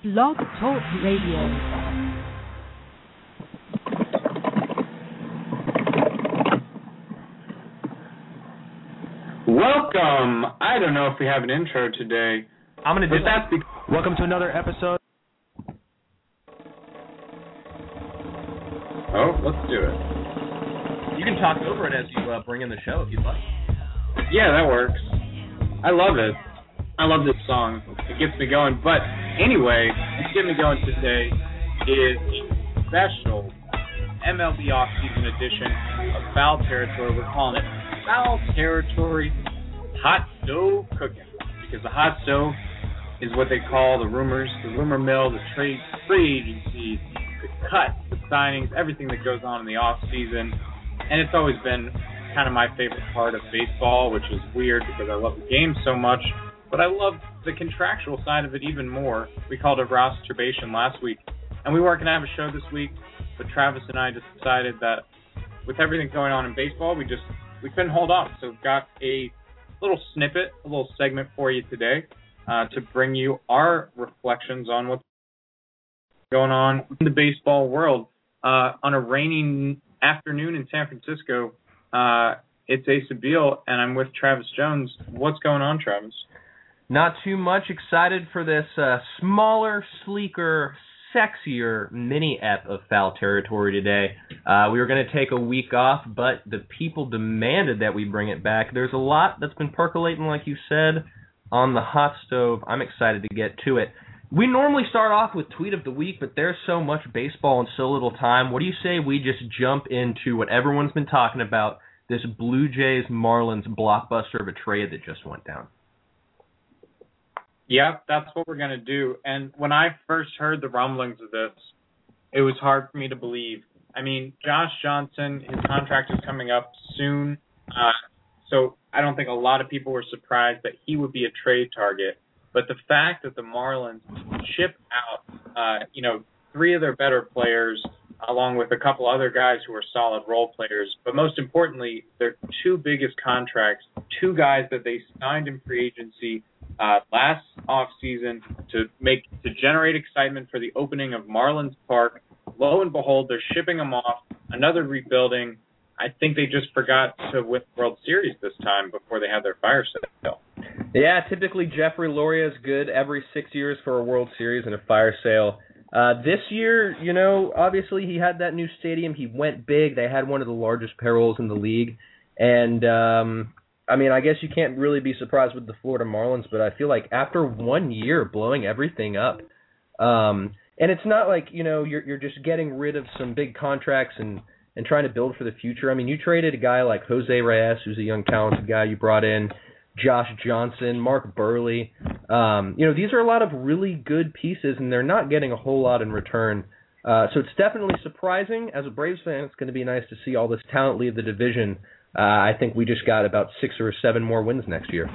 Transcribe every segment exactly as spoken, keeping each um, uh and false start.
Blog Talk Radio. Welcome. I don't know if we have an intro today. I'm going to do that. Be- Welcome to another episode. Oh, let's do it. You can talk over it as you uh, bring in the show if you'd like. Yeah, that works. I love it. I love this song. It gets me going. But anyway, what's getting me going today is a special M L B off-season edition of Foul Territory. We're calling it Foul Territory Hot Stove Cooking, because the hot stove is what they call the rumors, the rumor mill, the trade free agency, the cuts, the signings, everything that goes on in the off-season. And it's always been kind of my favorite part of baseball, which is weird because I love the game so much, but I love the contractual side of it even more. We called it Rosterbation last week, and we weren't going to have a show this week, but Travis and I just decided that with everything going on in baseball, we just we couldn't hold on. So we've got a little snippet, a little segment for you today uh, to bring you our reflections on what's going on in the baseball world. Uh, on a rainy afternoon in San Francisco, uh, it's Asa Beal, and I'm with Travis Jones. What's going on, Travis? Not too much. Excited for this uh, smaller, sleeker, sexier mini-ep of Foul Territory today. Uh, we were going to take a week off, but the people demanded that we bring it back. There's a lot that's been percolating, like you said, on the hot stove. I'm excited to get to it. We normally start off with Tweet of the Week, but there's so much baseball and so little time. What do you say we just jump into what everyone's been talking about, this Blue Jays-Marlins blockbuster of a trade that just went down? Yeah, that's what we're going to do. And when I first heard the rumblings of this, it was hard for me to believe. I mean, Josh Johnson, his contract is coming up soon, uh, so I don't think a lot of people were surprised that he would be a trade target. But the fact that the Marlins ship out, uh, you know, three of their better players, along with a couple other guys who are solid role players, but most importantly, their two biggest contracts, two guys that they signed in free agency uh, last offseason to make to generate excitement for the opening of Marlins Park. Lo and behold, they're shipping them off. Another rebuilding. I think they just forgot to win the World Series this time before they had their fire sale. Yeah, typically Jeffrey Loria is good every six years for a World Series and a fire sale. Uh, this year, you know, obviously he had that new stadium. He went big. They had one of the largest payrolls in the league. And, um, I mean, I guess you can't really be surprised with the Florida Marlins, but I feel like after one year blowing everything up, um, and it's not like, you know, you're you're just getting rid of some big contracts and, and trying to build for the future. I mean, you traded a guy like Jose Reyes, who's a young, talented guy you brought in, Josh Johnson, Mark Burley. Um, you know, these are a lot of really good pieces, and they're not getting a whole lot in return. Uh, so it's definitely surprising. As a Braves fan, it's going to be nice to see all this talent leave the division. Uh, I think we just got about six or seven more wins next year.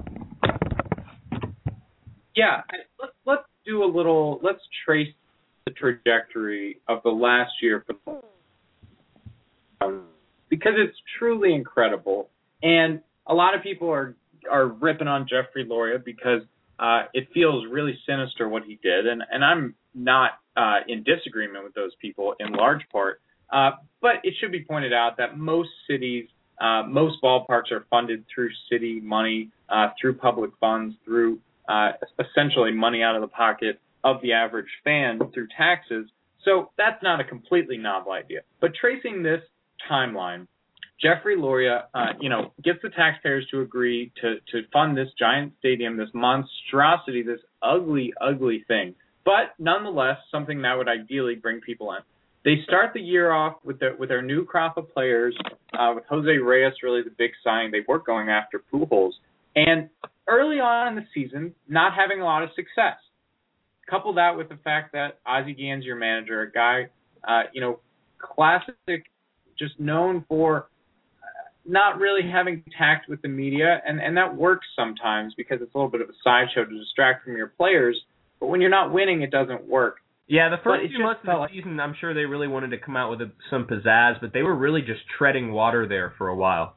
Yeah, let's, let's do a little, let's trace the trajectory of the last year for the um, because it's truly incredible. And a lot of people are, are ripping on Jeffrey Loria because uh, it feels really sinister what he did. And, and I'm not uh, in disagreement with those people in large part. Uh, but it should be pointed out that most cities, uh, most ballparks are funded through city money, uh, through public funds, through uh, essentially money out of the pocket of the average fan through taxes. So that's not a completely novel idea. But tracing this timeline, Jeffrey Loria, uh, you know, gets the taxpayers to agree to, to fund this giant stadium, this monstrosity, this ugly, ugly thing. But nonetheless, something that would ideally bring people in. They start the year off with their with their new crop of players, uh, with Jose Reyes really the big sign. They were going after Pujols. And early on in the season, not having a lot of success. Couple that with the fact that Ozzie Guillen's your manager, a guy, uh, you know, classic, just known for not really having tact with the media, and, and that works sometimes because it's a little bit of a sideshow to distract from your players. But when you're not winning, it doesn't work. Yeah, the first few months of the like, season, I'm sure they really wanted to come out with a, some pizzazz, but they were really just treading water there for a while.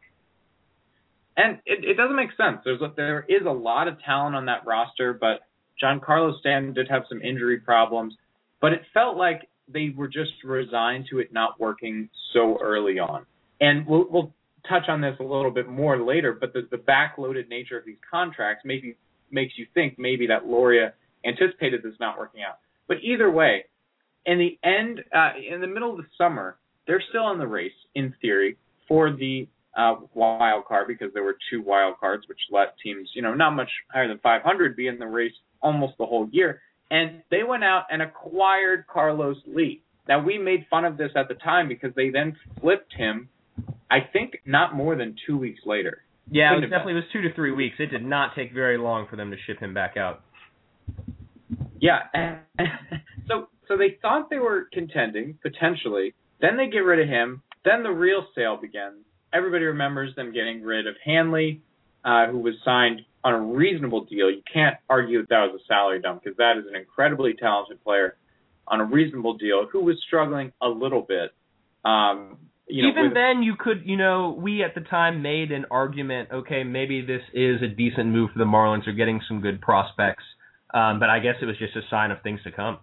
And it, it doesn't make sense. There's a, there is a lot of talent on that roster, but Giancarlo Stanton did have some injury problems, but it felt like they were just resigned to it not working so early on. And we'll, we'll touch on this a little bit more later, but the, the backloaded nature of these contracts maybe makes you think maybe that Loria anticipated this not working out. But either way, in the end, uh, in the middle of the summer, they're still in the race, in theory, for the uh, wild card, because there were two wild cards, which let teams, you know, not much higher than five hundred be in the race almost the whole year. And they went out and acquired Carlos Lee. Now, we made fun of this at the time because they then flipped him, I think, not more than two weeks later. Yeah, it was definitely it was two to three weeks. It did not take very long for them to ship him back out. Yeah. so so they thought they were contending, potentially. Then they get rid of him. Then the real sale begins. Everybody remembers them getting rid of Hanley, uh, who was signed on a reasonable deal. You can't argue that that was a salary dump, because that is an incredibly talented player on a reasonable deal who was struggling a little bit. Um, you know, Even with, then, you could, you know, we at the time made an argument, okay, maybe this is a decent move for the Marlins. They're getting some good prospects. Um, but I guess it was just a sign of things to come.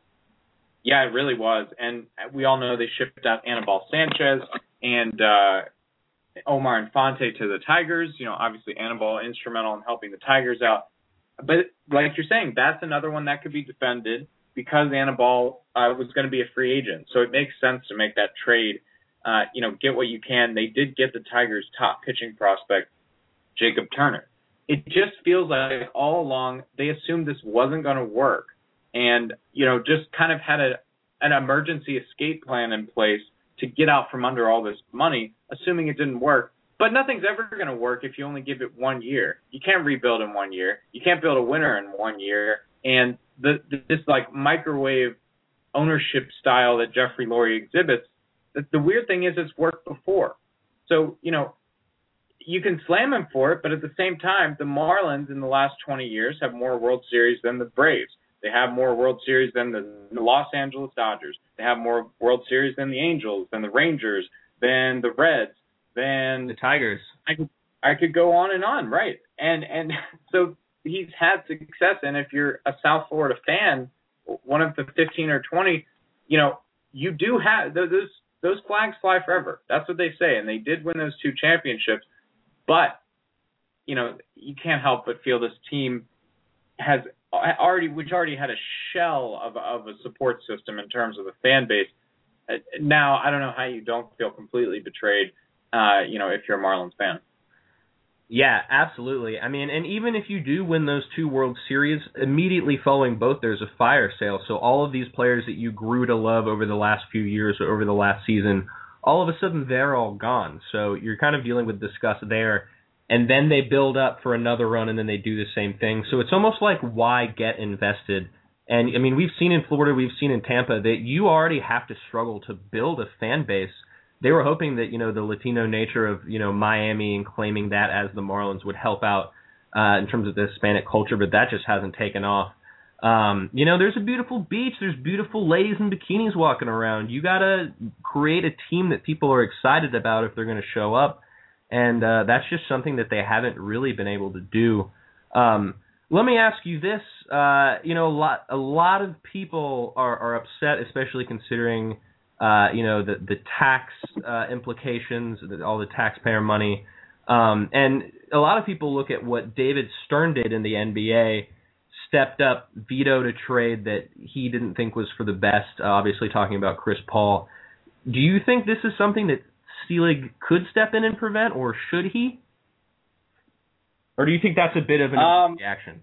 Yeah, it really was. And we all know they shipped out Anibal Sanchez and uh, Omar Infante to the Tigers. You know, obviously Anibal instrumental in helping the Tigers out. But like you're saying, that's another one that could be defended because Anibal uh, was going to be a free agent. So it makes sense to make that trade. Uh, you know, get what you can. They did get the Tigers' top pitching prospect, Jacob Turner. It just feels like all along they assumed this wasn't going to work, and you know, just kind of had a an emergency escape plan in place to get out from under all this money, assuming it didn't work. But nothing's ever going to work if you only give it one year. You can't rebuild in one year. You can't build a winner in one year. And the, this like microwave ownership style that Jeffrey Loria exhibits, the, the weird thing is it's worked before. So, you know, you can slam him for it, but at the same time, the Marlins in the last twenty years have more World Series than the Braves. They have more World Series than the Los Angeles Dodgers. They have more World Series than the Angels, than the Rangers, than the Reds, than the Tigers. I could, I could go on and on, right? And and so he's had success. And if you're a South Florida fan, one of the fifteen or twenty, you know, you do have those those flags fly forever. That's what they say, and they did win those two championships. But, you know, you can't help but feel this team has already, which already had a shell of, of a support system in terms of the fan base. Now, I don't know how you don't feel completely betrayed, uh, you know, if you're a Marlins fan. Yeah, absolutely. I mean, and even if you do win those two World Series, immediately following both, there's a fire sale. So all of these players that you grew to love over the last few years or over the last season, all of a sudden they're all gone. So you're kind of dealing with disgust there. And then they build up for another run, and then they do the same thing. So it's almost like, why get invested? And, I mean, we've seen in Florida, we've seen in Tampa, that you already have to struggle to build a fan base. They were hoping that, you know, the Latino nature of, you know, Miami and claiming that as the Marlins would help out uh, in terms of the Hispanic culture, but that just hasn't taken off. Um, you know, there's a beautiful beach. There's beautiful ladies in bikinis walking around. You got to create a team that people are excited about if they're going to show up. And uh, that's just something that they haven't really been able to do. Um, let me ask you this. Uh, you know, a lot, a lot of people are, are upset, especially considering, uh, you know, the, the tax uh, implications, all the taxpayer money. Um, and a lot of people look at what David Stern did in the N B A, stepped up, vetoed a trade that he didn't think was for the best, uh, obviously talking about Chris Paul. Do you think this is something that Selig could step in and prevent, or should he? Or do you think that's a bit of an um, reaction?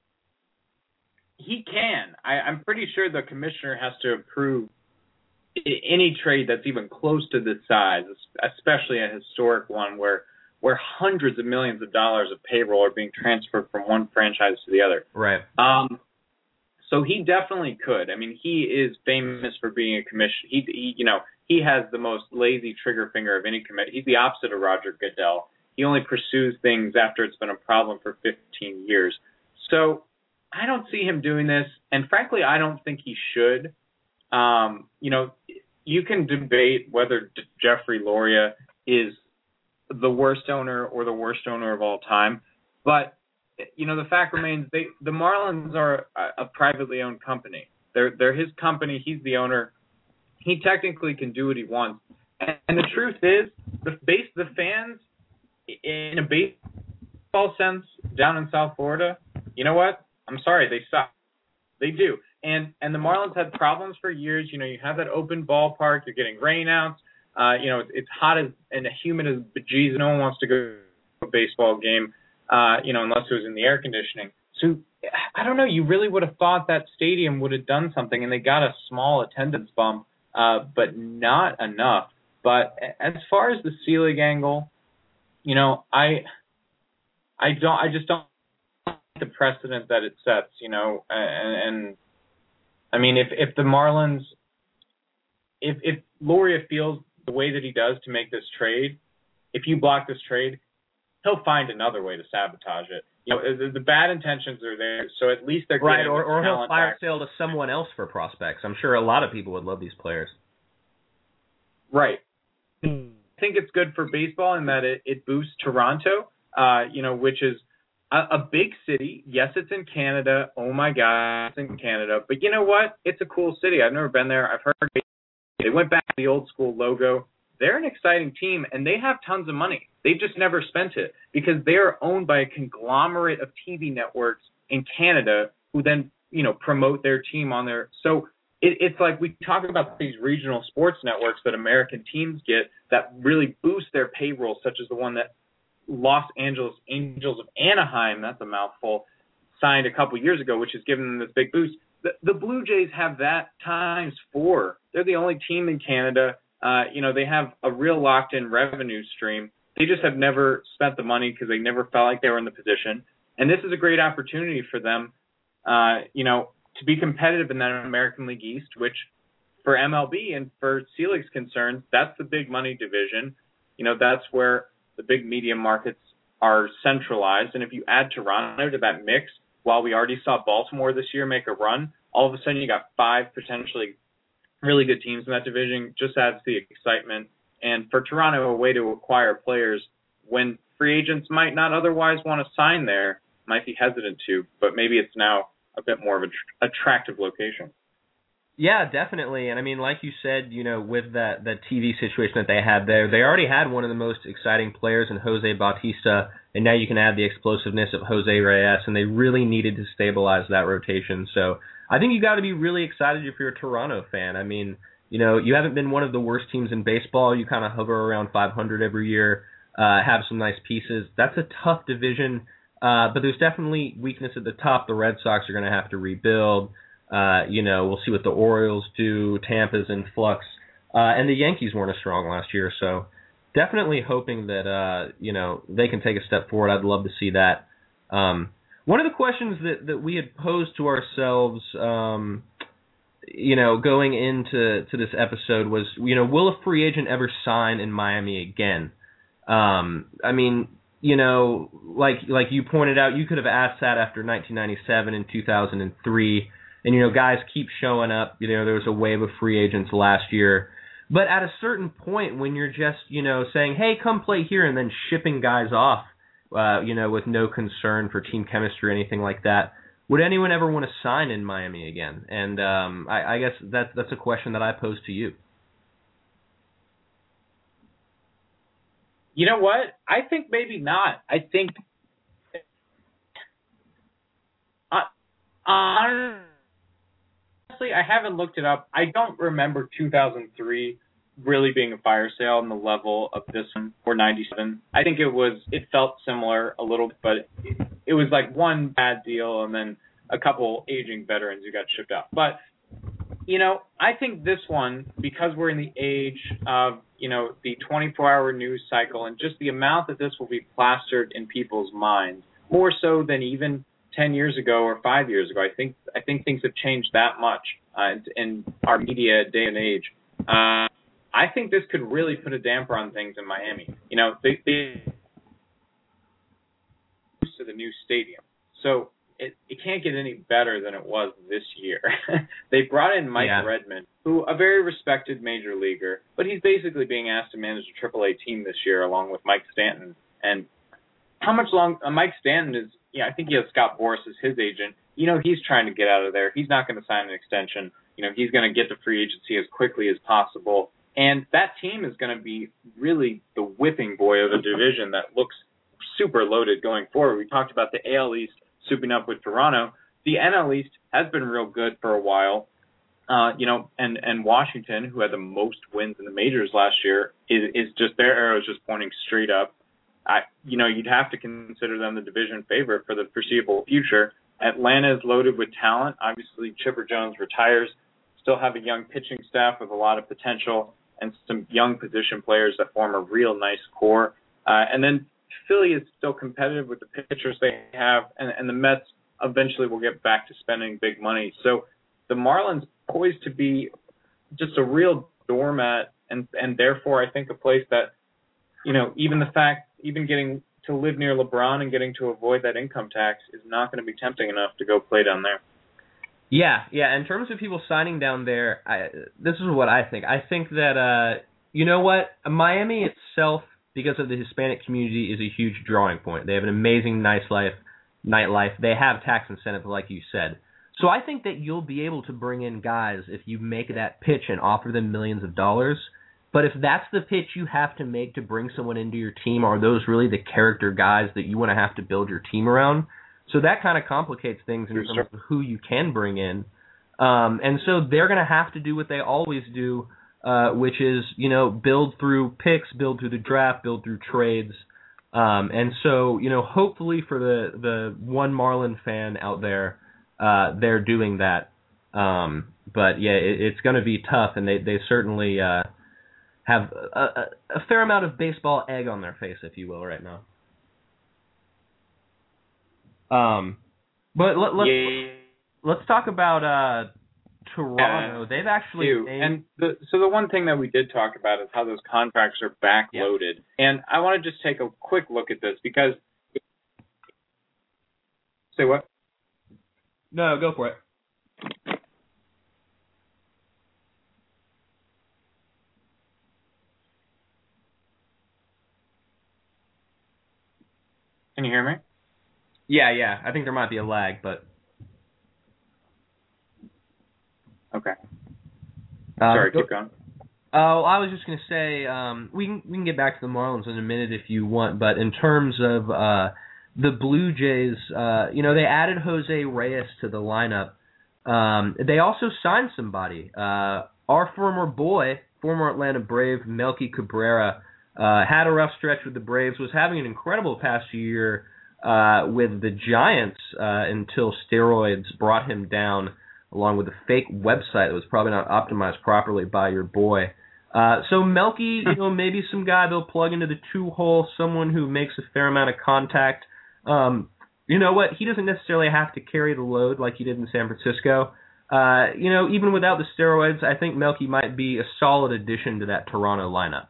He can. I, I'm pretty sure the commissioner has to approve any trade that's even close to this size, especially a historic one where where hundreds of millions of dollars of payroll are being transferred from one franchise to the other. Right. Um, so he definitely could. I mean, he is famous for being a commissioner. He, he, you know, he has the most lazy trigger finger of any committee. He's the opposite of Roger Goodell. He only pursues things after it's been a problem for fifteen years. So I don't see him doing this, and frankly, I don't think he should. Um, you know, you can debate whether D- Jeffrey Loria is the worst owner or the worst owner of all time, but you know, the fact remains, they the Marlins are a, a privately owned company. They're they're his company. He's the owner. He technically can do what he wants. And, and the truth is, the base the fans in a baseball sense down in South Florida, you know what? I'm sorry, they suck. They do. And and the Marlins had problems for years. You know, you have that open ballpark. You're getting rainouts. Uh, you know, it's, it's hot as and humid as bejesus. No one wants to go to a baseball game. Uh, you know, unless it was in the air conditioning. So, I don't know, you really would have thought that stadium would have done something, and they got a small attendance bump, uh, but not enough. But as far as the C-League angle, you know, I I don't, I just don't like the precedent that it sets, you know, and, and I mean, if, if the Marlins, if, if Loria feels the way that he does to make this trade, if you block this trade, he'll find another way to sabotage it. You know, the, the bad intentions are there, so at least they're right, getting or, or he'll fire back. sale to someone else for prospects. I'm sure a lot of people would love these players. Right. I think it's good for baseball in that it, it boosts Toronto, uh, you know, which is a, a big city. Yes, it's in Canada. Oh, my God, it's in Canada. But you know what? It's a cool city. I've never been there. I've heard they went back to the old school logo. They're an exciting team, and they have tons of money. They've just never spent it because they are owned by a conglomerate of T V networks in Canada who then, you know, promote their team on their – so it, it's like we talk about these regional sports networks that American teams get that really boost their payroll, such as the one that Los Angeles Angels of Anaheim, that's a mouthful, signed a couple years ago, which has given them this big boost. The, the Blue Jays have that times four. They're the only team in Canada. Uh, you know, they have a real locked-in revenue stream. They just have never spent the money because they never felt like they were in the position. And this is a great opportunity for them, uh, you know, to be competitive in that American League East, which for M L B and for C-League's concerns, that's the big money division. You know, that's where the big media markets are centralized. And if you add Toronto to that mix, while we already saw Baltimore this year make a run, all of a sudden you got five potentially really good teams in that division. Just adds the excitement. And for Toronto, a way to acquire players when free agents might not otherwise want to sign there, might be hesitant to, but maybe it's now a bit more of an tr- attractive location. Yeah, definitely. And I mean, like you said, you know, with that, that T V situation that they had there, they already had one of the most exciting players in Jose Bautista, and now you can add the explosiveness of Jose Reyes, and they really needed to stabilize that rotation. So I think you got to be really excited if you're a Toronto fan. I mean, you know, you haven't been one of the worst teams in baseball. You kind of hover around five hundred every year, uh, have some nice pieces. That's a tough division, uh, but there's definitely weakness at the top. The Red Sox are going to have to rebuild. Uh, you know, we'll see what the Orioles do. Tampa's in flux. Uh, and the Yankees weren't as strong last year, so definitely hoping that, uh, you know, they can take a step forward. I'd love to see that. Um, one of the questions that, that we had posed to ourselves, um, you know, going into to this episode was, you know, will a free agent ever sign in Miami again? Um, I mean, you know, like like you pointed out, you could have asked that after nineteen ninety-seven and two thousand three. And, you know, guys keep showing up. You know, there was a wave of free agents last year. But at a certain point when you're just, you know, saying, hey, come play here, and then shipping guys off, uh, you know, with no concern for team chemistry or anything like that, would anyone ever want to sign in Miami again? And um, I, I guess that, that's a question that I pose to you. You know what? I think maybe not. I think uh, uh, honestly, I haven't looked it up. I don't remember two thousand three really being a fire sale on the level of this one, or ninety-seven. I think it was, it felt similar a little bit, but it, it was like one bad deal and then a couple aging veterans who got shipped out. But, you know, I think this one, because we're in the age of, you know, the twenty-four hour news cycle and just the amount that this will be plastered in people's minds, more so than even ten years ago or five years ago. I think I think things have changed that much uh, in our media day and age. Uh, I think this could really put a damper on things in Miami. You know, they, they to the new stadium, so it, it can't get any better than it was this year. They brought in Mike yeah. Redmond, who a very respected major leaguer, but he's basically being asked to manage a triple A team this year along with Mike Stanton. And how much long uh, Mike Stanton is yeah, I think he has Scott Boras as his agent. You know, he's trying to get out of there. He's not going to sign an extension. You know, he's going to get to free agency as quickly as possible. And that team is going to be really the whipping boy of a division that looks super loaded going forward. We talked about the A L East souping up with Toronto. The N L East has been real good for a while. Uh, you know, and, and Washington, who had the most wins in the majors last year, is, is just their arrow is just pointing straight up. I, you know, you'd have to consider them the division favorite for the foreseeable future. Atlanta is loaded with talent. Obviously, Chipper Jones retires. Still have a young pitching staff with a lot of potential and some young position players that form a real nice core. Uh, and then Philly is still competitive with the pitchers they have, and, and the Mets eventually will get back to spending big money. So the Marlins poised to be just a real doormat, and, and therefore I think a place that, you know, even the fact, even getting to live near LeBron and getting to avoid that income tax is not going to be tempting enough to go play down there. Yeah, yeah. In terms of people signing down there, I, this is what I think. I think that, uh, you know what, Miami itself, because of the Hispanic community, is a huge drawing point. They have an amazing nightlife, nightlife. They have tax incentives, like you said. So I think that you'll be able to bring in guys if you make that pitch and offer them millions of dollars. But if that's the pitch you have to make to bring someone into your team, are those really the character guys that you want to have to build your team around? So that kind of complicates things in terms of who you can bring in. Um, and so they're going to have to do what they always do, uh, which is, you know, build through picks, build through the draft, build through trades. Um, and so, you know, hopefully for the, the one Marlin fan out there, uh, they're doing that. Um, but, yeah, it, it's going to be tough, and they, they certainly uh, have a, a, a fair amount of baseball egg on their face, if you will, right now. Um, but let, let's yeah. let's talk about uh, Toronto. They've actually named... and the, so the one thing that we did talk about is how those contracts are backloaded, yep. And I want to just take a quick look at this because. Say what? No, go for it. Can you hear me? Yeah, yeah. I think there might be a lag, but... Okay. Uh, Sorry, go... keep going. Oh, I was just going to say, um, we can we can get back to the Marlins in a minute if you want, but in terms of uh, the Blue Jays, uh, you know, they added Jose Reyes to the lineup. Um, they also signed somebody. Uh, our former boy, former Atlanta Brave, Melky Cabrera, uh, had a rough stretch with the Braves, was having an incredible past year uh, with the Giants uh, until steroids brought him down, along with a fake website that was probably not optimized properly by your boy. Uh, so Melky, you know, maybe some guy they'll plug into the two-hole, someone who makes a fair amount of contact. Um, you know what? He doesn't necessarily have to carry the load like he did in San Francisco. Uh, you know, even without the steroids, I think Melky might be a solid addition to that Toronto lineup.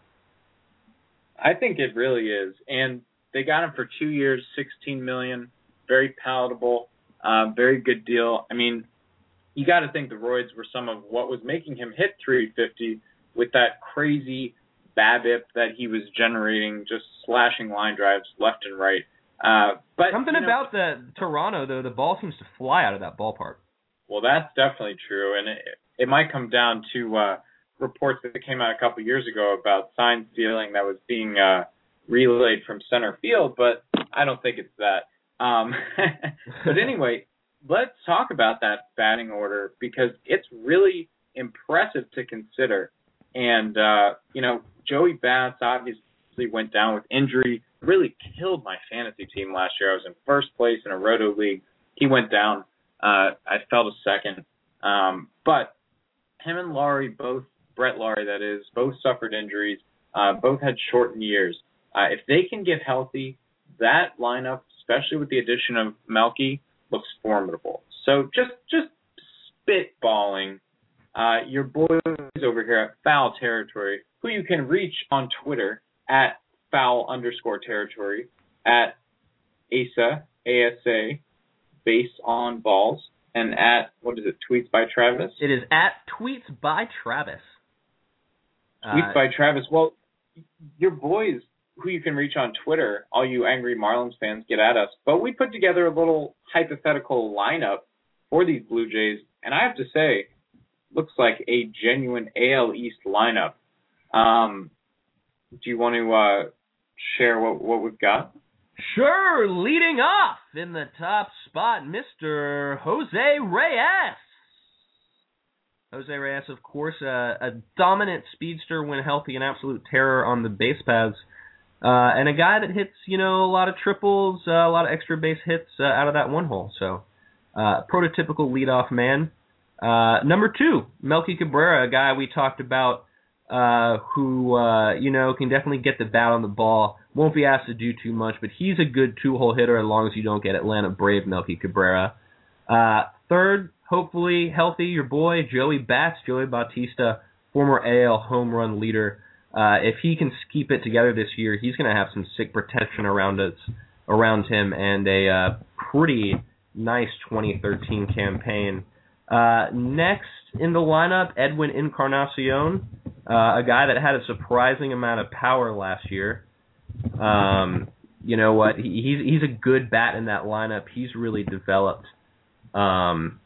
I think it really is. And they got him for two years, sixteen million dollars, very palatable, uh, very good deal. I mean, you got to think the roids were some of what was making him hit three fifty with that crazy BABIP that he was generating, just slashing line drives left and right. Uh, but Something you know, about the Toronto, though, the ball seems to fly out of that ballpark. Well, that's definitely true, and it, it might come down to uh, reports that came out a couple years ago about sign stealing that was being uh, relayed from center field, but I don't think it's that. Um, but anyway, let's talk about that batting order because it's really impressive to consider. And, uh, you know, Joey Bats obviously went down with injury, really killed my fantasy team last year. I was in first place in a Roto League. He went down. Uh, I fell to second. Um, but him and Laurie, both, Brett Laurie that is, both suffered injuries, uh, both had shortened years. Uh, if they can get healthy, that lineup, especially with the addition of Melky, looks formidable. So just just spitballing, uh, your boys over here at Foul Territory, who you can reach on Twitter at foul underscore territory, at ASA, A S A, base on balls, and at, what is it, Tweets by Travis? It is at Tweets by Travis. Tweets uh, by Travis. Well, your boys who you can reach on Twitter. All you angry Marlins fans, get at us. But we put together a little hypothetical lineup for these Blue Jays, and I have to say, looks like a genuine A L East lineup. Um, do you want to uh, share what, what we've got? Sure. Leading off in the top spot, Mister Jose Reyes. Jose Reyes, of course, uh, a dominant speedster when healthy, an absolute terror on the base paths, uh, and a guy that hits, you know, a lot of triples, uh, a lot of extra base hits uh, out of that one hole. So, uh, prototypical leadoff man. Uh, number two, Melky Cabrera, a guy we talked about uh, who, uh, you know, can definitely get the bat on the ball, won't be asked to do too much, but he's a good two-hole hitter as long as you don't get Atlanta Brave Melky Cabrera. Uh, third, hopefully healthy, your boy, Joey Bats, Joey Bautista, former A L home run leader. Uh, if he can keep it together this year, he's going to have some sick protection around us, around him, and a uh, pretty nice twenty thirteen campaign. Uh, next in the lineup, Edwin Encarnacion, uh, a guy that had a surprising amount of power last year. Um, you know what? He, he's he's a good bat in that lineup. He's really developed. Um,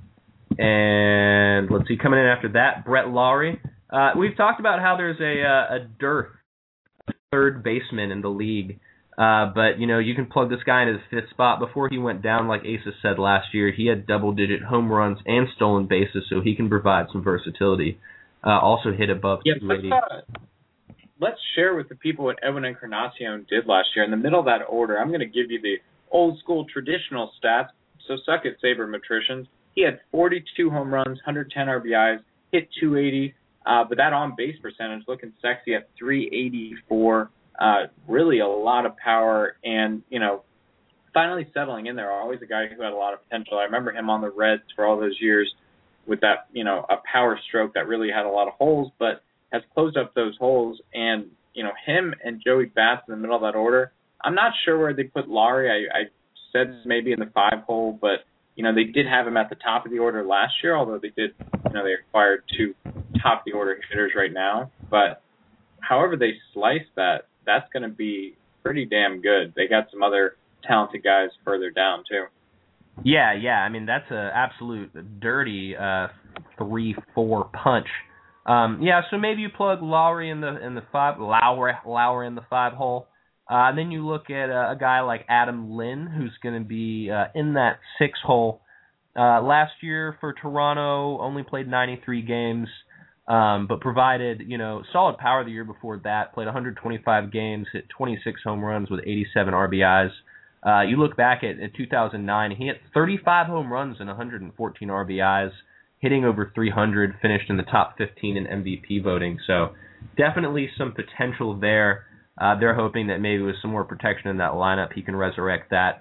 and let's see, coming in after that, Brett Lawrie. Uh, we've talked about how there's a uh, a dearth of third baseman in the league. Uh, but, you know, you can plug this guy into the fifth spot. Before he went down, like Asa said last year, he had double-digit home runs and stolen bases, so he can provide some versatility. Uh, also hit above yeah, two eighty. Let's, uh, let's share with the people what Edwin Encarnacion did last year. In the middle of that order, I'm going to give you the old-school traditional stats, so suck it, sabermetricians. He had forty-two home runs, one hundred ten R B Is, hit two eighty, uh, but that on-base percentage looking sexy at three eighty-four. Uh, really a lot of power and, you know, finally settling in there. Always a guy who had a lot of potential. I remember him on the Reds for all those years with that, you know, a power stroke that really had a lot of holes, but has closed up those holes. And, you know, him and Joey Bats in the middle of that order, I'm not sure where they put Lawrie. I, I said maybe in the five hole, but, you know, they did have him at the top of the order last year, although they did, you know, they acquired two top of the order hitters right now. But however they slice that, that's going to be pretty damn good. They got some other talented guys further down, too. Yeah, yeah. I mean, that's an absolute dirty uh, three four punch. Um, yeah, so maybe you plug Lawrie in the in the five, Lowry, Lowry in the five hole. Uh, and then you look at uh, a guy like Adam Lynn, who's going to be uh, in that six hole. Uh, last year for Toronto, only played ninety-three games. Um, but provided, you know, solid power the year before that, played one hundred twenty-five games, hit twenty-six home runs with eighty-seven R B Is. Uh, you look back at, at two thousand nine, he hit thirty-five home runs and one hundred fourteen R B Is, hitting over three hundred, finished in the top fifteen in M V P voting. So definitely some potential there. Uh, they're hoping that maybe with some more protection in that lineup, he can resurrect that.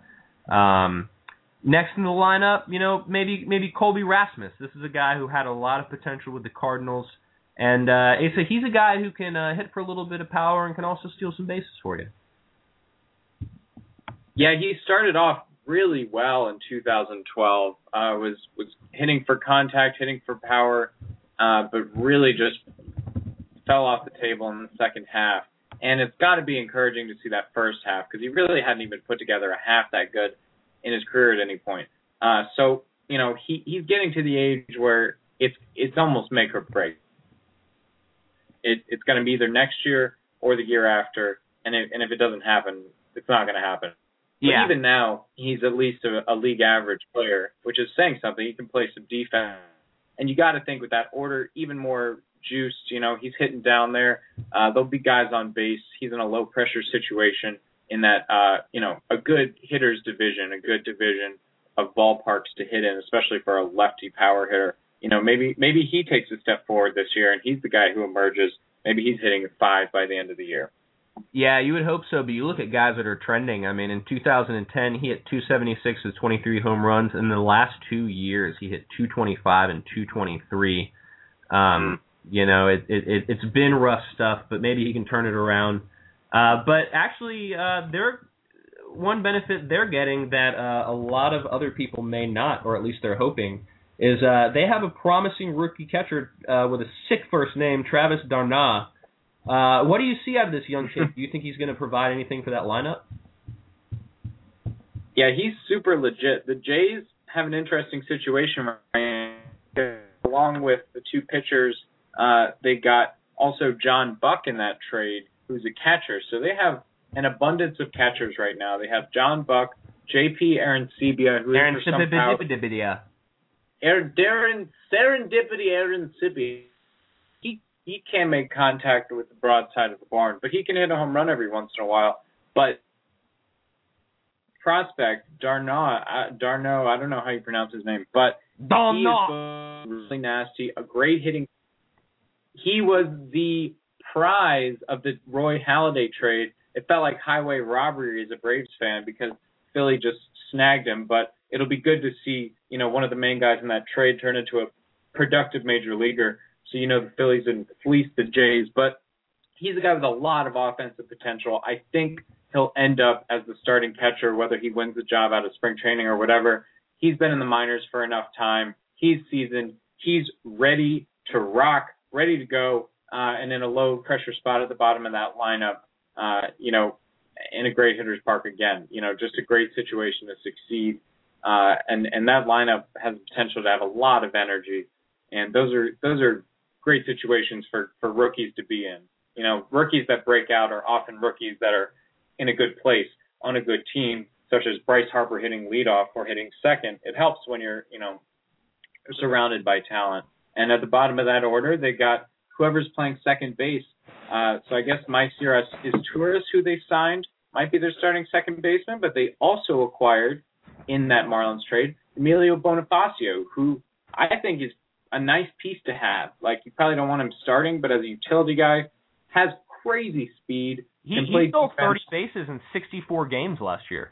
Um, Next in the lineup, you know, maybe maybe Colby Rasmus. This is a guy who had a lot of potential with the Cardinals. And uh, Asa, he's a guy who can uh, hit for a little bit of power and can also steal some bases for you. Yeah, he started off really well in two thousand twelve. Uh, was was hitting for contact, hitting for power, uh, but really just fell off the table in the second half. And it's got to be encouraging to see that first half because he really hadn't even put together a half that good in his career at any point. Uh, so, you know, he, he's getting to the age where it's it's almost make or break. It, it's going to be either next year or the year after, and, it, and if it doesn't happen, it's not going to happen. Yeah. But even now, he's at least a, a league average player, which is saying something. He can play some defense. And you got to think with that order, even more juiced. You know, he's hitting down there. Uh, there'll be guys on base. He's in a low-pressure situation. In that, uh, you know, a good hitter's division, a good division of ballparks to hit in, especially for a lefty power hitter. You know, maybe maybe he takes a step forward this year, and he's the guy who emerges. Maybe he's hitting a five by the end of the year. Yeah, you would hope so, but you look at guys that are trending. I mean, in two thousand ten, he hit two seventy-six with twenty-three home runs. In the last two years, he hit two twenty-five and two twenty-three. Um, mm. You know, it, it, it's been rough stuff, but maybe he can turn it around. Uh, but actually, uh, they're, one benefit they're getting that uh, a lot of other people may not, or at least they're hoping, is uh, they have a promising rookie catcher uh, with a sick first name, Travis Darnah. Uh, what do you see out of this young kid? Do you think he's going to provide anything for that lineup? Yeah, he's super legit. The Jays have an interesting situation right now. Along with the two pitchers, uh, they got also John Buck in that trade, who's a catcher. So they have an abundance of catchers right now. They have John Buck, J P Arancibia, who Aaron is somehow Aaron Darren Serendipity Arancibia. He he can't make contact with the broadside of the barn, but he can hit a home run every once in a while. But prospect Darno, uh, Darno, I don't know how you pronounce his name, but Darno. He is really nasty. A great hitting. He was the prize of the Roy Halladay trade. It felt like highway robbery as a Braves fan because Philly just snagged him. But it'll be good to see, you know, one of the main guys in that trade turn into a productive major leaguer. So, you know, the Phillies didn't fleece the Jays. But he's a guy with a lot of offensive potential. I think he'll end up as the starting catcher, whether he wins the job out of spring training or whatever. He's been in the minors for enough time. He's seasoned. He's ready to rock, ready to go, uh, and in a low-pressure spot at the bottom of that lineup, uh, you know, in a great hitter's park again. You know, just a great situation to succeed. Uh, and, and that lineup has the potential to have a lot of energy. And those are those are great situations for, for rookies to be in. You know, rookies that break out are often rookies that are in a good place on a good team, such as Bryce Harper hitting leadoff or hitting second. It helps when you're, you know, surrounded by talent. And at the bottom of that order, they got whoever's playing second base. Uh, so I guess Maicia is Torres, who they signed, might be their starting second baseman, but they also acquired in that Marlins trade Emilio Bonifacio, who I think is a nice piece to have. Like, you probably don't want him starting, but as a utility guy, has crazy speed. He, he stole thirty bases in sixty-four games last year.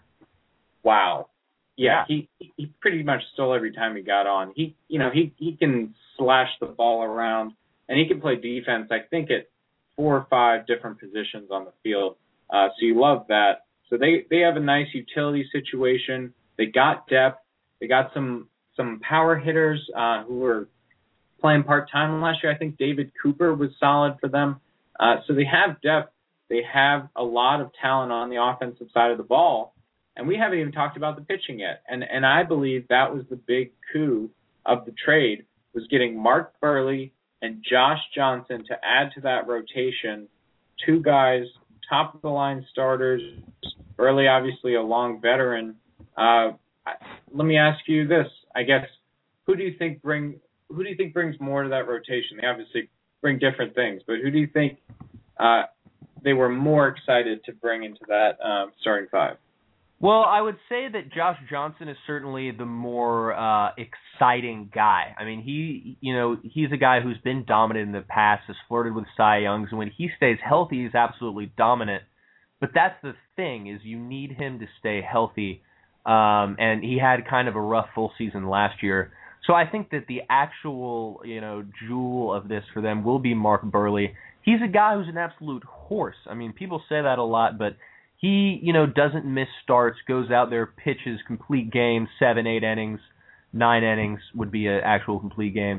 Wow. Yeah, yeah, he he pretty much stole every time he got on. He you know he he can slash the ball around, and he can play defense. I think at four or five different positions on the field. Uh, so you love that. So they they have a nice utility situation. They got depth. They got some some power hitters uh, who were playing part time last year. I think David Cooper was solid for them. Uh, so they have depth. They have a lot of talent on the offensive side of the ball. And we haven't even talked about the pitching yet. And and I believe that was the big coup of the trade, was getting Mark Burley and Josh Johnson to add to that rotation. Two guys, top-of-the-line starters. Burley, obviously, a long veteran. Uh, let me ask you this. I guess, who do you think bring who do you think brings more to that rotation? They obviously bring different things, but who do you think uh, they were more excited to bring into that um, starting five? Well, I would say that Josh Johnson is certainly the more uh, exciting guy. I mean, he, you know, he's a guy who's been dominant in the past, has flirted with Cy Youngs, and when he stays healthy, he's absolutely dominant. But that's the thing, is you need him to stay healthy, um, and he had kind of a rough full season last year. So I think that the actual, you know, jewel of this for them will be Mark Burley. He's a guy who's an absolute horse. I mean, people say that a lot, but he, you know, doesn't miss starts, goes out there, pitches complete games, seven, eight innings, nine innings would be an actual complete game.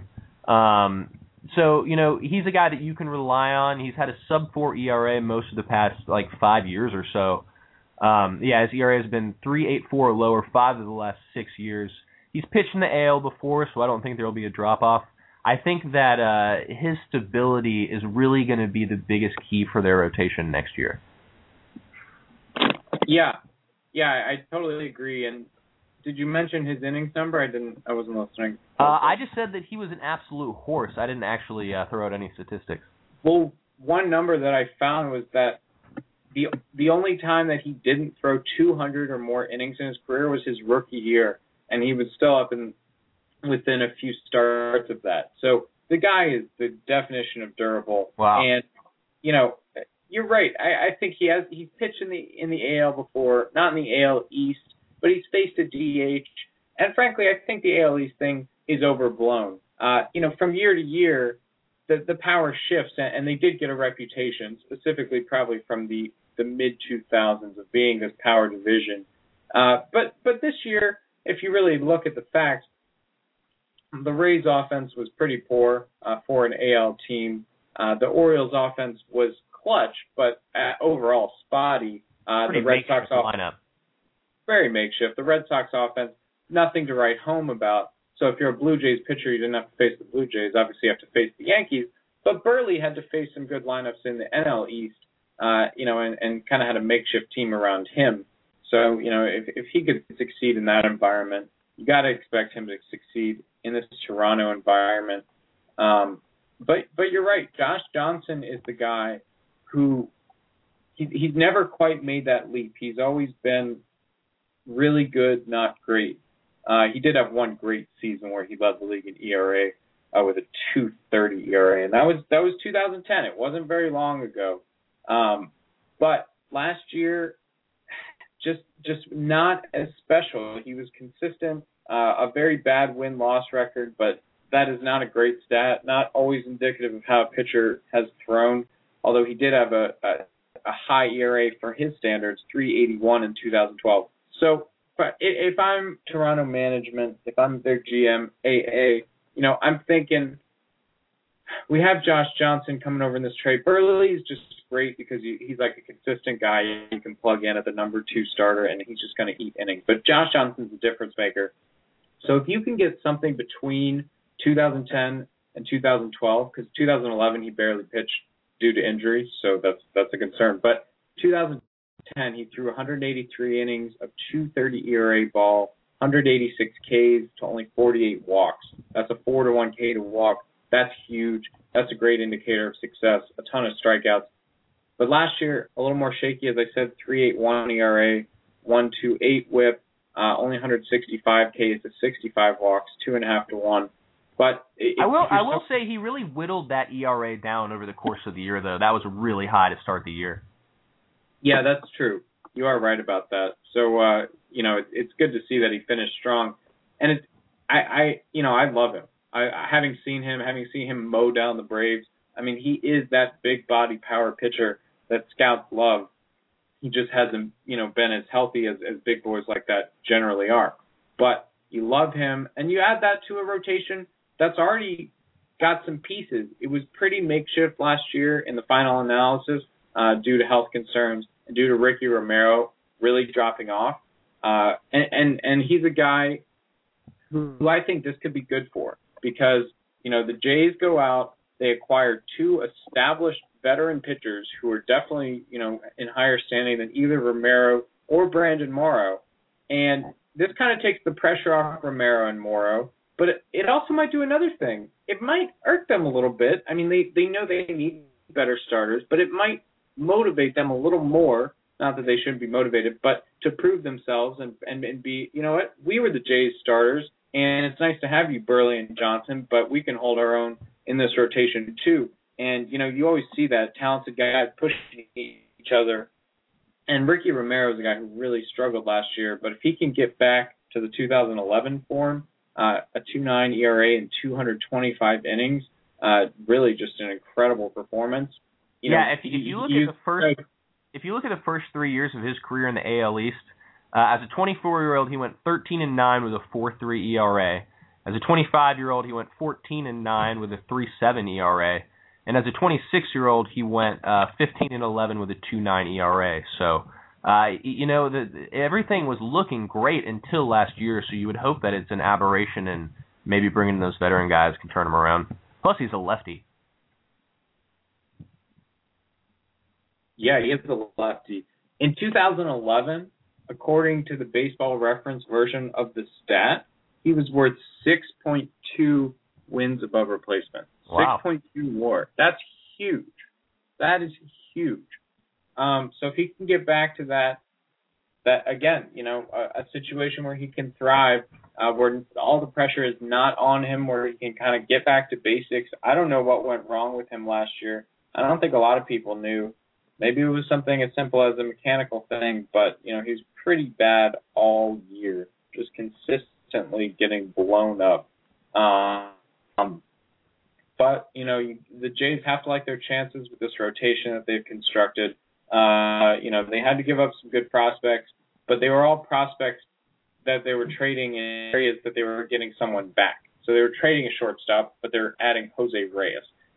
Um, so, you know, he's a guy that you can rely on. He's had a sub four E R A most of the past, like, five years or so. Um, yeah, his E R A has been three point eight four or lower five of the last six years. He's pitched in the A L before, so I don't think there will be a drop-off. I think that uh, his stability is really going to be the biggest key for their rotation next year. Yeah, yeah, I totally agree. And did you mention his innings number? I didn't. I wasn't listening. Uh, I just said that he was an absolute horse. I didn't actually uh, throw out any statistics. Well, one number that I found was that the the only time that he didn't throw two hundred or more innings in his career was his rookie year, and he was still up in within a few starts of that. So the guy is the definition of durable. Wow. And you know, you're right. I, I think he has he's pitched in the in the A L before, not in the A L East, but he's faced a D H. And frankly, I think the A L East thing is overblown. Uh, you know, from year to year, the the power shifts, and, and they did get a reputation, specifically probably from the the mid two thousands of being this power division. Uh, but but this year, if you really look at the facts, the Rays' offense was pretty poor uh, for an A L team. Uh, the Orioles' offense was clutch, but uh, overall spotty. Uh, Pretty the Red Sox lineup. offense, very makeshift. The Red Sox offense, nothing to write home about. So if you're a Blue Jays pitcher, you didn't have to face the Blue Jays. Obviously, you have to face the Yankees. But Burley had to face some good lineups in the N L East, uh, you know, and, and kind of had a makeshift team around him. So, you know, if if he could succeed in that environment, you got to expect him to succeed in this Toronto environment. Um, but but you're right. Josh Johnson is the guy who he, he's never quite made that leap. He's always been really good, not great. Uh, he did have one great season where he led the league in E R A uh, with a two thirty E R A, and that was that was two thousand ten. It wasn't very long ago. Um, but last year, just just not as special. He was consistent, uh, a very bad win-loss record, but that is not a great stat, not always indicative of how a pitcher has thrown, although he did have a, a, a high E R A for his standards, three eighty-one in two thousand twelve. So but if I'm Toronto management, if I'm their G M, A A, you know, I'm thinking we have Josh Johnson coming over in this trade. Burley is just great because he's like a consistent guy you can plug in at the number two starter, and he's just going to eat innings. But Josh Johnson's a difference maker. So if you can get something between two thousand ten and two thousand twelve, because two thousand eleven he barely pitched due to injury, so that's that's a concern. But two thousand ten, he threw one hundred eighty-three innings of two thirty E R A ball, one hundred eighty-six Ks to only forty-eight walks. That's a four to one K to walk. That's huge. That's a great indicator of success. A ton of strikeouts. But last year, a little more shaky, as I said, three eighty-one E R A, one twenty-eight whip, uh, only one hundred sixty-five Ks to sixty-five walks, two and a half to one. But it, I will I will so- say he really whittled that E R A down over the course of the year, though. That was really high to start the year. Yeah, that's true. You are right about that. So, uh, you know, it, it's good to see that he finished strong. And it's, I, I, you know, I love him. I, having seen him, having seen him mow down the Braves, I mean, he is that big body power pitcher that scouts love. He just hasn't, you know, been as healthy as, as big boys like that generally are. But you love him, and you add that to a rotation that's already got some pieces. It was pretty makeshift last year in the final analysis uh, due to health concerns and due to Ricky Romero really dropping off. Uh, and, and, and he's a guy who, who I think this could be good for because, you know, the Jays go out, they acquire two established veteran pitchers who are definitely, you know, in higher standing than either Romero or Brandon Morrow. And this kind of takes the pressure off Romero and Morrow, but it, it also might do another thing. It might irk them a little bit. I mean, they, they know they need better starters, but it might motivate them a little more, not that they shouldn't be motivated, but to prove themselves and, and, and be, you know what, we were the Jays starters, and it's nice to have you, Burley and Johnson, but we can hold our own in this rotation too. And, you know, you always see that talented guys pushing each other. And Ricky Romero is a guy who really struggled last year, but if he can get back to the two thousand eleven form, uh, a two point nine E R A and two hundred twenty-five innings, uh, really just an incredible performance. You yeah, know, if, if you look you, at the first, if you look at the first three years of his career in the A L East, uh, as a twenty-four-year-old, he went thirteen and nine with a four point three E R A. As a twenty-five-year-old, he went fourteen and nine with a three point seven E R A. And as a twenty-six-year-old, he went uh, fifteen and eleven with a two point nine E R A. So, uh, you know, the, everything was looking great until last year. So you would hope that it's an aberration, and maybe bringing those veteran guys can turn him around. Plus, he's a lefty. Yeah, he is a lefty. In two thousand eleven, according to the Baseball Reference version of the stat, he was worth six point two wins above replacement. Wow. six point two WAR. That's huge. That is huge. Um, so if he can get back to that, that again, you know, a, a situation where he can thrive, uh, where all the pressure is not on him, where he can kind of get back to basics. I don't know what went wrong with him last year. I don't think a lot of people knew. Maybe it was something as simple as a mechanical thing, but, you know, he's pretty bad all year, just consistently getting blown up. Um, but, you know, you, the Jays have to like their chances with this rotation that they've constructed. Uh, you know, they had to give up some good prospects, but they were all prospects that they were trading in areas that they were getting someone back. So they were trading a shortstop, but they're adding Jose Reyes.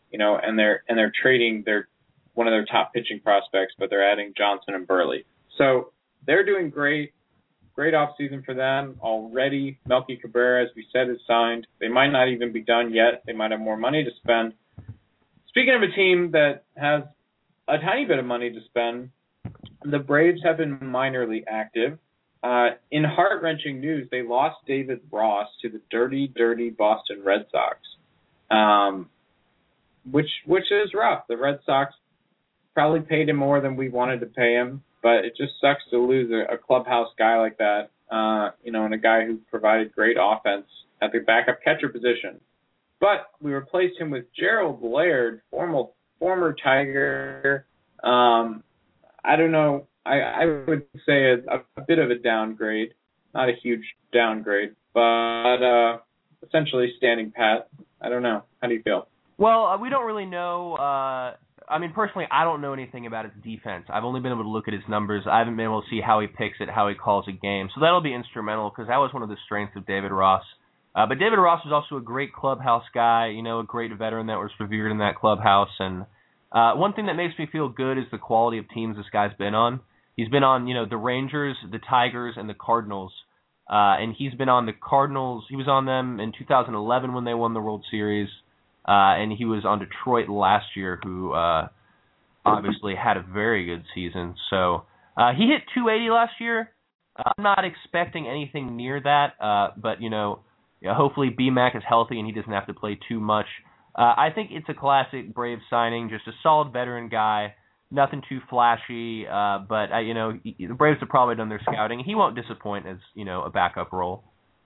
you know, and they're and they're trading their one of their top pitching prospects, but they're adding Johnson and Burley. So they're doing great. Great offseason for them already. Melky Cabrera, as we said, is signed. They might not even be done yet. They might have more money to spend. Speaking of a team that has a tiny bit of money to spend, the Braves have been minorly active. Uh, in heart-wrenching news, they lost David Ross to the dirty, dirty Boston Red Sox, um, which which is rough. The Red Sox probably paid him more than we wanted to pay him. But it just sucks to lose a, a clubhouse guy like that, uh, you know, and a guy who provided great offense at the backup catcher position. But we replaced him with Gerald Laird, former former Tiger. Um, I don't know. I, I would say a, a bit of a downgrade, not a huge downgrade, but uh, essentially standing pat. I don't know. How do you feel? Well, uh, we don't really know. Uh... I mean, personally, I don't know anything about his defense. I've only been able to look at his numbers. I haven't been able to see how he picks it, how he calls a game. So that'll be instrumental because that was one of the strengths of David Ross. Uh, but David Ross was also a great clubhouse guy, you know, a great veteran that was revered in that clubhouse. And uh, one thing that makes me feel good is the quality of teams this guy's been on. He's been on, you know, the Rangers, the Tigers, and the Cardinals. Uh, and he's been on the Cardinals. He was on them in two thousand eleven when they won the World Series. Uh, and he was on Detroit last year, who uh, obviously had a very good season. So uh, he hit two eighty last year. Uh, I'm not expecting anything near that, uh, but, you know, yeah, hopefully B-Mac is healthy and he doesn't have to play too much. Uh, I think it's a classic Braves signing, just a solid veteran guy, nothing too flashy, uh, but, uh, you know, the Braves have probably done their scouting. He won't disappoint as, you know, a backup role.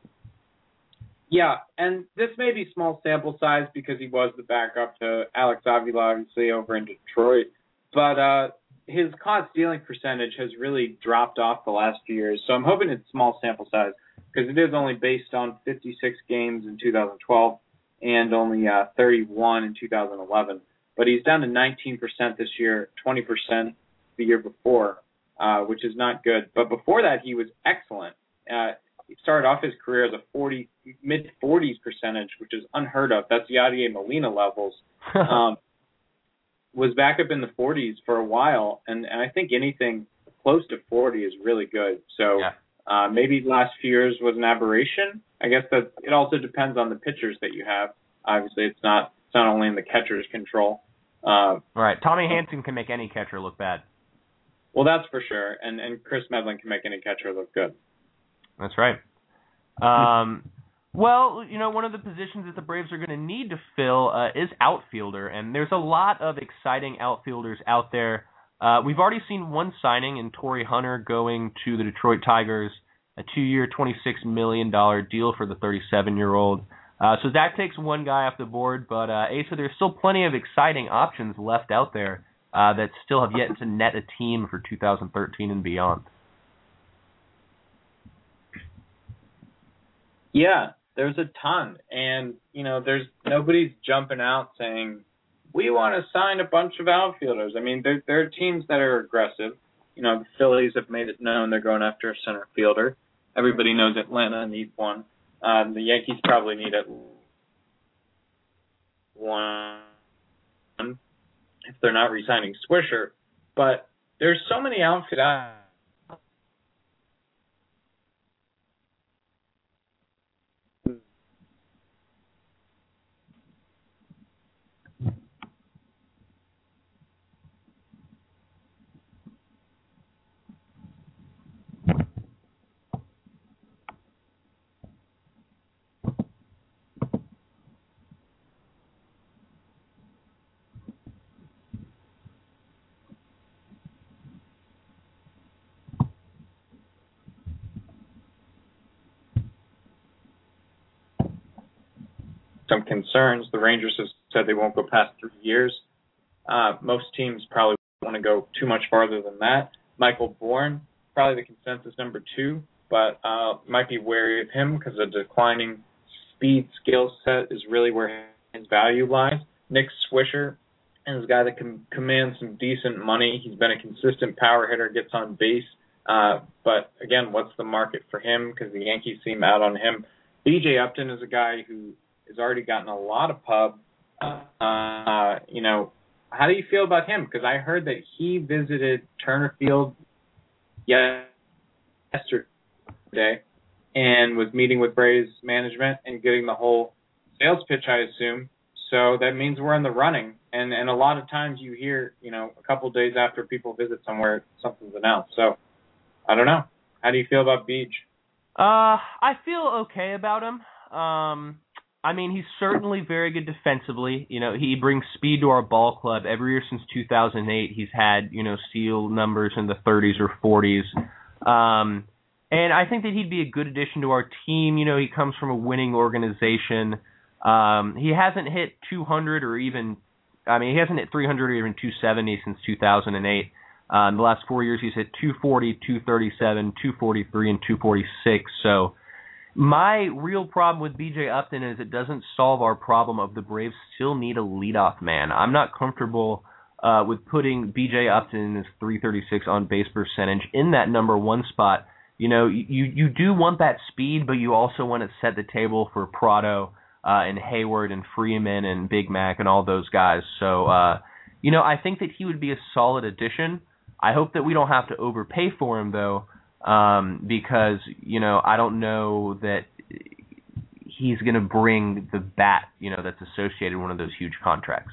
Yeah, and this may be small sample size because he was the backup to Alex Avila, obviously, over in Detroit. But uh, his caught stealing percentage has really dropped off the last few years. So I'm hoping it's small sample size because it is only based on fifty-six games in two thousand twelve and only uh, thirty-one in two thousand eleven. But he's down to nineteen percent this year, twenty percent the year before, uh, which is not good. But before that, he was excellent. Uh, He started off his career as a forty, mid-forties percentage, which is unheard of. That's Yadier Molina levels. um, was back up in the forties for a while, and, and I think anything close to forty is really good. So yeah. uh, maybe last few years was an aberration. I guess that it also depends on the pitchers that you have. Obviously, it's not it's not only in the catcher's control. Uh, right. Tommy Hanson can make any catcher look bad. Well, that's for sure, and and Chris Medlin can make any catcher look good. That's right. Um, well, you know, one of the positions that the Braves are going to need to fill uh, is outfielder, and there's a lot of exciting outfielders out there. Uh, we've already seen one signing in Torrey Hunter going to the Detroit Tigers, a two-year, twenty-six million dollars deal for the thirty-seven-year-old. Uh, so that takes one guy off the board, but uh, Asa, there's still plenty of exciting options left out there uh, that still have yet to net a team for two thousand thirteen and beyond. Yeah, there's a ton, and you know, there's nobody's jumping out saying we want to sign a bunch of outfielders. I mean, there there are teams that are aggressive. You know, the Phillies have made it known they're going after a center fielder. Everybody knows Atlanta needs one. Um, the Yankees probably need at one if they're not re-signing Swisher. But there's so many outfielders. Some concerns. The Rangers have said they won't go past three years. Uh, most teams probably want to go too much farther than that. Michael Bourne, probably the consensus number two, but uh, might be wary of him because a declining speed skill set is really where his value lies. Nick Swisher is a guy that can command some decent money. He's been a consistent power hitter, gets on base. Uh, but, again, what's the market for him? Because the Yankees seem out on him. B J Upton is a guy who has already gotten a lot of pub. Uh, Uh, you know, how do you feel about him? Because I heard that he visited Turner Field yesterday and was meeting with Braves management and getting the whole sales pitch, I assume. So that means we're in the running. And and a lot of times you hear, you know, a couple of days after people visit somewhere, something's announced. So I don't know. How do you feel about Beach? Uh, I feel okay about him. Um, I mean, he's certainly very good defensively. You know, he brings speed to our ball club. Every year since two thousand eight, he's had, you know, steal numbers in the thirties or forties. Um, and I think that he'd be a good addition to our team. You know, he comes from a winning organization. Um, he hasn't hit two hundred or even, I mean, he hasn't hit three hundred or even two seventy since two thousand eight. Uh, in the last four years, he's hit two forty, two thirty-seven, two forty-three, and two forty-six. So my real problem with B J Upton is it doesn't solve our problem of the Braves still need a leadoff man. I'm not comfortable uh, with putting B J Upton in his three thirty-six on base percentage in that number one spot. You know, you you do want that speed, but you also want to set the table for Prado uh, and Hayward and Freeman and Big Mac and all those guys. So, uh, you know, I think that he would be a solid addition. I hope that we don't have to overpay for him, though, um, because, you know, I don't know that he's going to bring the bat, you know, that's associated with one of those huge contracts.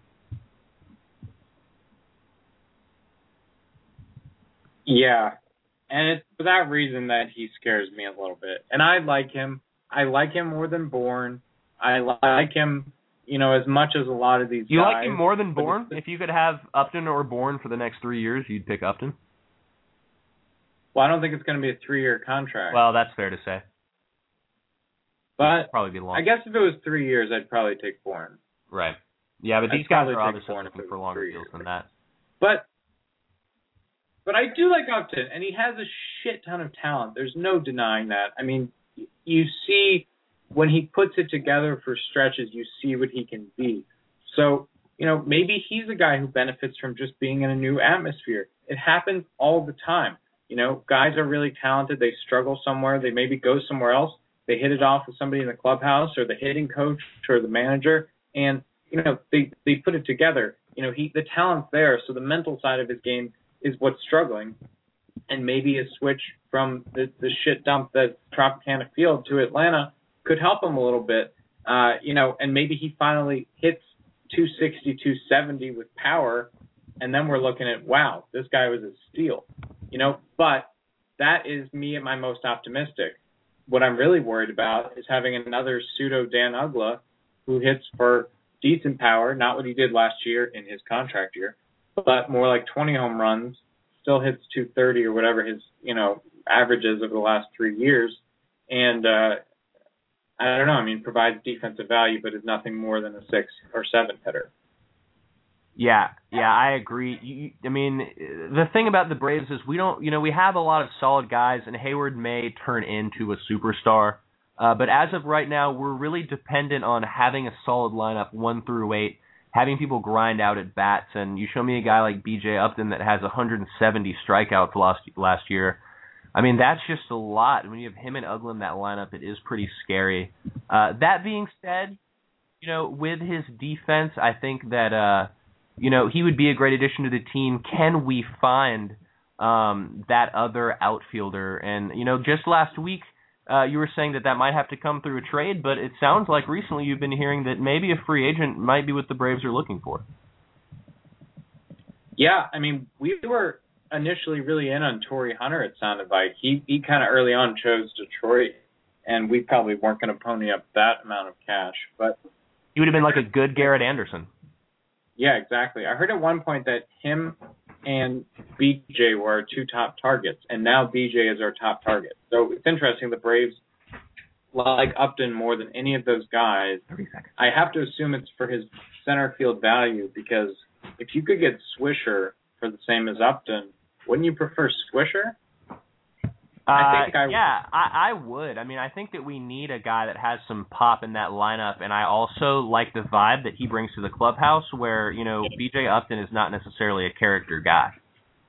Yeah, and it's for that reason that he scares me a little bit. And I like him. I like him more than Bourne. I like him, you know, as much as a lot of these you guys. You like him more than Bourne? If you could have Upton or Bourne for the next three years, you'd pick Upton? Well, I don't think it's going to be a three-year contract. Well, that's fair to say. But probably be long. I guess if it was three years, I'd probably take Bourne. Right. Yeah, but these I'd guys are obviously looking for longer deals than that. But but I do like Upton, and he has a shit ton of talent. There's no denying that. I mean, you see when he puts it together for stretches, you see what he can be. So, you know, maybe he's a guy who benefits from just being in a new atmosphere. It happens all the time. You know, guys are really talented. They struggle somewhere. They maybe go somewhere else. They hit it off with somebody in the clubhouse or the hitting coach or the manager, and, you know, they, they put it together. You know, he the talent's there, so the mental side of his game is what's struggling. And maybe a switch from the, the shit dump that's Tropicana Field to Atlanta could help him a little bit. Uh, you know, and maybe he finally hits two sixty, two seventy with power, and then we're looking at, wow, this guy was a steal. You know, but that is me at my most optimistic. What I'm really worried about is having another pseudo Dan Uggla who hits for decent power, not what he did last year in his contract year, but more like twenty home runs, still hits two thirty or whatever his, you know, averages over the last three years. And uh, I don't know, I mean, provides defensive value, but is nothing more than a six or seven hitter. Yeah, yeah, I agree. You, I mean, the thing about the Braves is we don't, you know, we have a lot of solid guys, and Hayward may turn into a superstar. Uh, but as of right now, we're really dependent on having a solid lineup one through eight, having people grind out at bats. And you show me a guy like B J Upton that has one hundred seventy strikeouts last last year. I mean, that's just a lot. When you have him and Uggla in that lineup, it is pretty scary. Uh, that being said, you know, with his defense, I think that. Uh, You know, he would be a great addition to the team. Can we find um, that other outfielder? And, you know, just last week uh, you were saying that that might have to come through a trade, but it sounds like recently you've been hearing that maybe a free agent might be what the Braves are looking for. Yeah, I mean, we were initially really in on Torrey Hunter, it sounded like. He, he kind of early on chose Detroit, and we probably weren't going to pony up that amount of cash. But he would have been like a good Garrett Anderson. Yeah, exactly. I heard at one point that him and B J were our two top targets, and now B J is our top target. So it's interesting. The Braves like Upton more than any of those guys. thirty seconds. I have to assume it's for his center field value, because if you could get Swisher for the same as Upton, wouldn't you prefer Swisher? I think uh, I would. Yeah, I, I would. I mean, I think that we need a guy that has some pop in that lineup, and I also like the vibe that he brings to the clubhouse where, you know, B J Upton is not necessarily a character guy.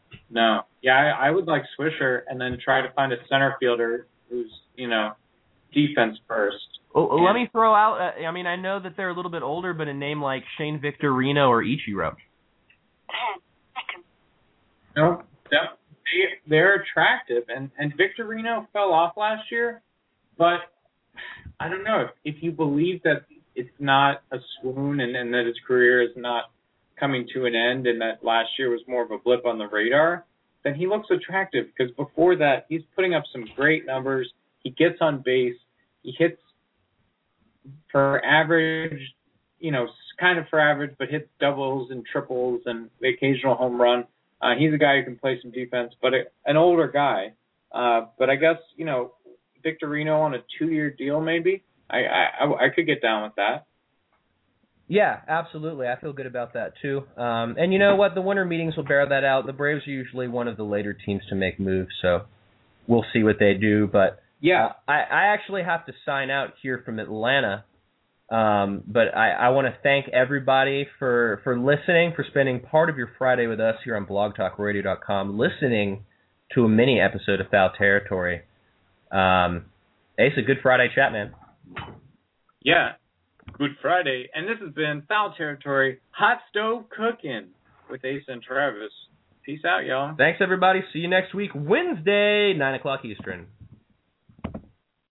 No. Yeah, I, I would like Swisher and then try to find a center fielder who's, you know, defense first. Well, and, let me throw out, uh, I mean, I know that they're a little bit older, but a name like Shane Victorino or Ichiro. No, they, they're attractive, and, and Victorino fell off last year, but I don't know, if, if you believe that it's not a swoon and, and that his career is not coming to an end and that last year was more of a blip on the radar, then he looks attractive, because before that, he's putting up some great numbers. He gets on base. He hits for average, you know, kind of for average, but hits doubles and triples and the occasional home run. Uh, he's a guy who can play some defense, but a, an older guy. Uh, but I guess, you know, Victorino on a two-year deal maybe, I, I, I could get down with that. Yeah, absolutely. I feel good about that, too. Um, and you know what? The winter meetings will bear that out. The Braves are usually one of the later teams to make moves, so we'll see what they do. But yeah, uh, I, I actually have to sign out here from Atlanta. Um, but I, I want to thank everybody for, for listening, for spending part of your Friday with us here on blog talk radio dot com, listening to a mini episode of Foul Territory. Um, Ace, a good Friday chat, man. Yeah. Good Friday, and this has been Foul Territory, Hot Stove Cooking with Ace and Travis. Peace out, y'all. Thanks, everybody. See you next week, Wednesday, nine o'clock Eastern.